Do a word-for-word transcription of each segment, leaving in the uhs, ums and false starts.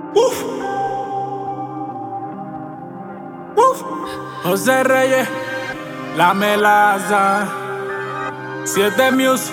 Uf. Uf. José Reyes, La Melaza, siete Music.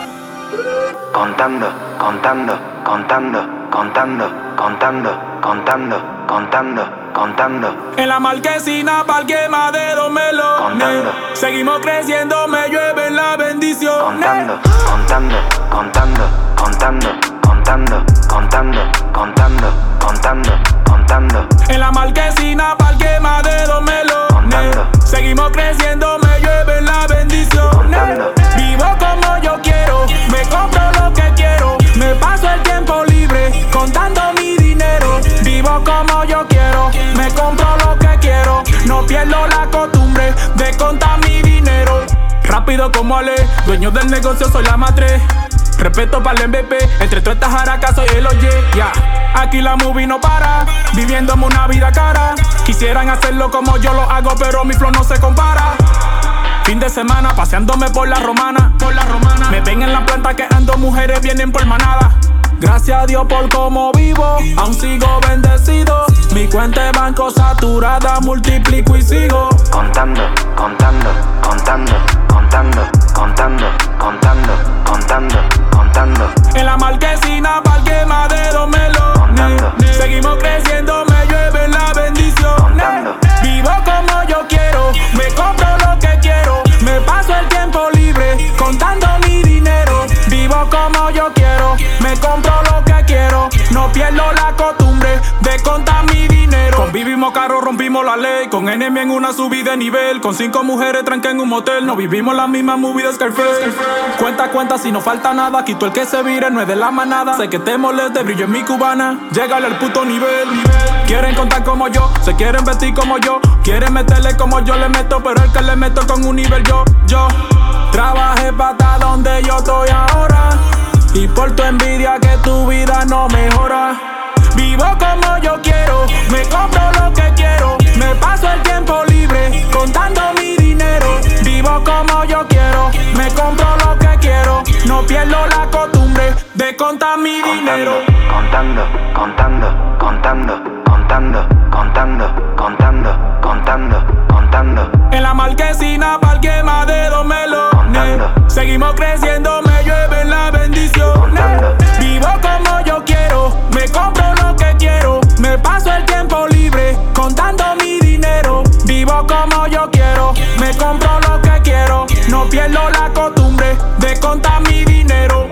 Contando, contando, contando, contando, contando, contando, contando, contando. En la marquesina pa'l quemadero melones. Contando. Seguimos creciendo, me llueven las bendiciones. Contando, contando, contando, contando, contando, contando, contando, contando, contando. En la marquesina pa'l quemadero melones. Contando. Seguimos creciendo, me llueven las bendiciones. Contando. Vivo como yo quiero, me compro lo que quiero. Me paso el tiempo libre contando mi dinero. Vivo como yo quiero, me compro lo que quiero. No pierdo la costumbre de contar mi dinero. Rápido como Ale, dueño del negocio, soy la matriz. Respeto para el M V P, entre todas estas jaracas soy el oye, ya. Aquí la movie no para, viviéndome una vida cara. Quisieran hacerlo como yo lo hago, pero mi flow no se compara. Fin de semana paseándome por la romana, por la romana. Me ven en la planta que ando, mujeres vienen por manada. Gracias a Dios por cómo vivo, aún sigo bendecido. Mi cuenta de banco saturada, multiplico y sigo. Contando, contando, contando, contando, contando, contando, contando, contando. En la marquesina pa'l quemadero melones. Contando. Seguimos creciendo, me llueven las bendiciones. Contando. Vivo como yo quiero, me compro lo que quiero. Me paso el tiempo libre contando mi dinero. Vivo como yo quiero, me compro lo que quiero. No pierdo la costumbre de contar mi dinero. Convivimos caro, rompimos la ley. Con enemy en una subida de nivel. Con cinco mujeres tranca en un motel. No vivimos las mismas movies de Scarface. Cuenta, cuenta, si no falta nada. Quito el que se vire, no es de la manada. Sé que te moleste, brillo en mi cubana. Llegale al puto nivel. Quieren contar como yo, se quieren vestir como yo. Quieren meterle como yo le meto, pero el que le meto con un nivel yo, yo. Trabajé pa' estar donde yo estoy ahora. Y por tu envidia que tu vida no mejora. Vivo como yo quiero, me compro lo que quiero. Me paso el tiempo libre contando mi dinero. Vivo como yo quiero, me compro lo que quiero. No pierdo la costumbre de contar mi dinero. Contando, contando, contando, contando, contando, contando, contando, contando. En la marquesina pa'l quemadero melones. Contando. Seguimos creciendo, me llueven las bendiciones. Contando. Vivo como yo quiero, me compro lo que quiero. Me paso el tiempo libre contando mi dinero. Vivo como yo quiero, me compro lo que quiero. No pierdo la costumbre de contar mi dinero.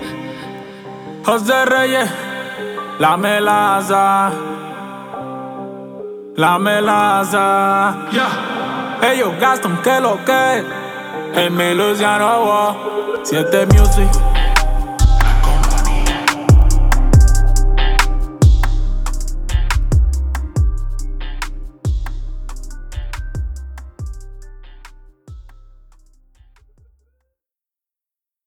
José Reyes, La Melaza, La Melaza. Yeah. Ellos gastan que lo que. El Melosiano, siete Music.